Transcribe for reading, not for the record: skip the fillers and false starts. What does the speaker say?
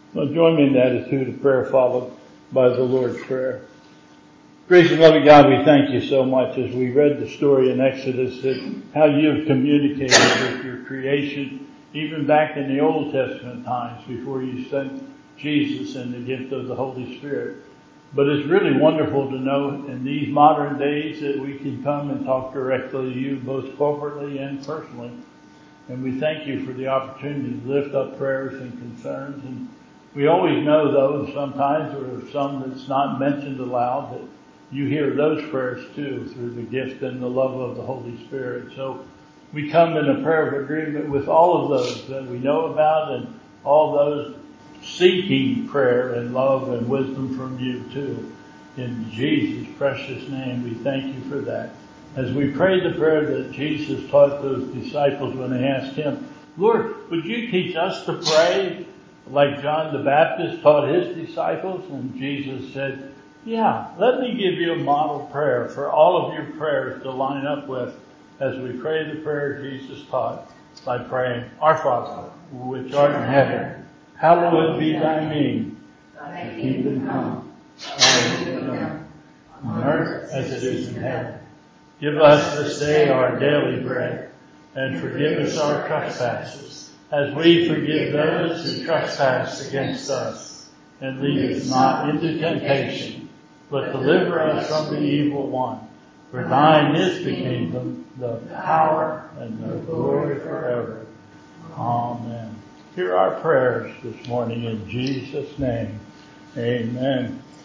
Well, join me in the attitude of prayer followed by the Lord's Prayer. Gracious and loving God, we thank you so much as we read the story in Exodus that how you have communicated with your creation, even back in the Old Testament times before you sent Jesus and the gift of the Holy Spirit. But it's really wonderful to know in these modern days that we can come and talk directly to you both corporately and personally. And we thank you for the opportunity to lift up prayers and concerns. And we always know, though, sometimes there are some that's not mentioned aloud, that you hear those prayers too through the gift and the love of the Holy Spirit. So we come in a prayer of agreement with all of those that we know about and all those seeking prayer and love and wisdom from you too. In Jesus' precious name, we thank you for that. As we pray the prayer that Jesus taught those disciples when they asked him, Lord, would you teach us to pray like John the Baptist taught his disciples? And Jesus said, yeah, let me give you a model prayer for all of your prayers to line up with as we pray the prayer Jesus taught by praying, Our Father, which art in heaven, hallowed be thy name. Thy kingdom come, thy will be done, on earth as it is in heaven. Give us this day our daily bread, and forgive us our trespasses, as we forgive those who trespass against us. And lead us not into temptation, but deliver us from the evil one. For thine is the kingdom, the power, and the glory forever. Amen. Hear our prayers this morning in Jesus' name. Amen.